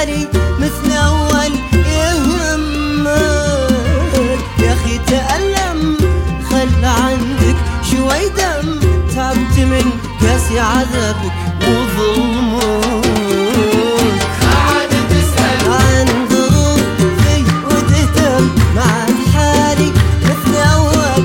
حالي مثل أول يهمك. يا أخي تألم خل عندك شوي دم، تعبت من قاسي عذابك وظلمك. عاد تسأل عن ظروفي وتهتم مع حالي مثل أول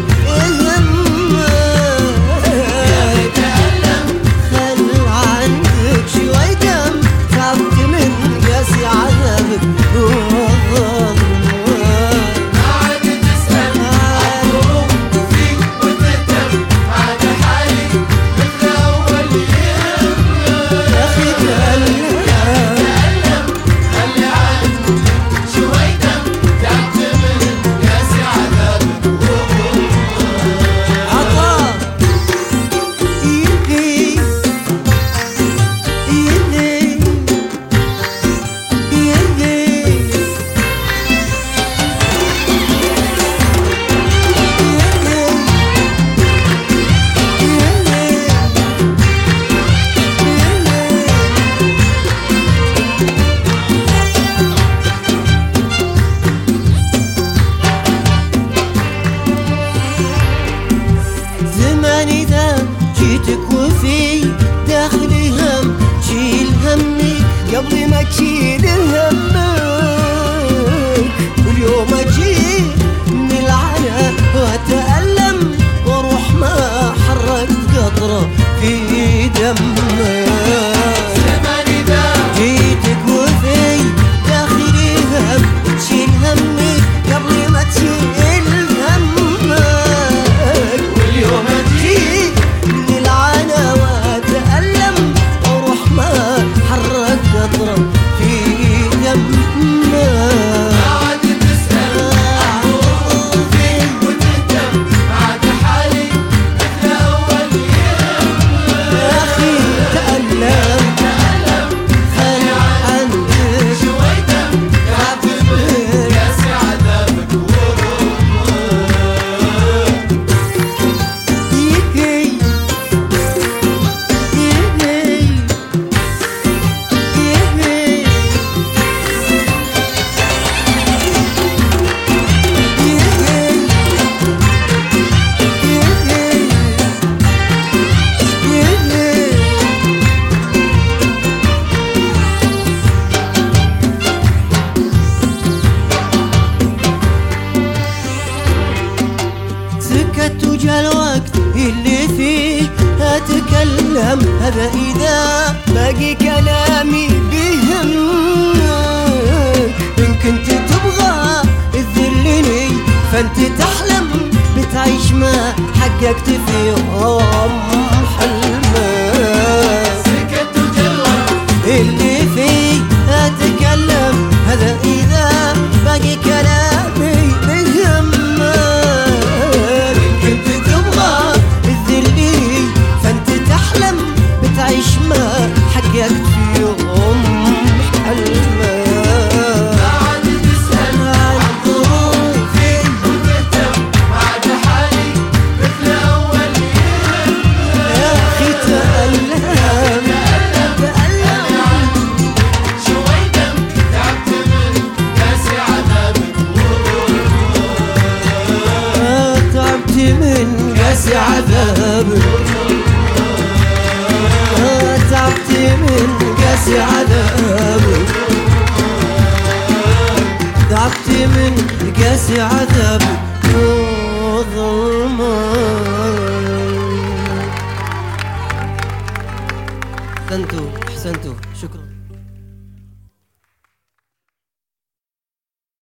يهمك. يا أخي تألم خل عندك شوي دم، تعبت من قاسي عذابك وظلمك. عاد تسأل عن ظروفي وتهتم عاد حالي مثل أول يهمك. يا أخي تألم خلي عندك شوي دم، تعبت من قاسي عذابك وظلمك. عطا يدي يدي يدي زماني ذا جيتك وفي داخلي هم، تشيل همي قبل ما تشيل همك. واليوم اجي من العنى واتألم واروح ما حركت قطرة في دمك. زماني ذا جيتك وفي داخلي هم، تشيل همي قبل ما تشيل همك. واليوم جي من العنا واتألم واروح ما حرك قطرة في دمك. عاد تسأل عن ظروفي وتهتم عاد حالي مثل أول يهمك. يا أخي تألم خل عندك شوي دم، تعبت من قاسي عذابك وظلمك. يدي يدي سكت وجا الوقت اللي فيه أتكلم، هذا إذا باقي كلامي بيهمك. إن كنت تبغى تذلني فأنت تحلم بتعيش ما حققت في يوم حلمك. سكت وجلت اللي فيه أتكلم، هذا إذا باقي كلامي بيهمك. كنت تبغى تذلني فأنت تحلم بتعيش ما حققت في يوم حلمك. عاد تسأل عن ظروفي وتهتم عاد حالي مثل أول يهمك. يا أخي تألم شوي دم، تعبت من قاسي عذابك وظلمك. تعبت من قاسي عذابك، تعبت من قاسي عذابك، تعبت من قاسي عذابك وظلمك. احسنتوا احسنتوا.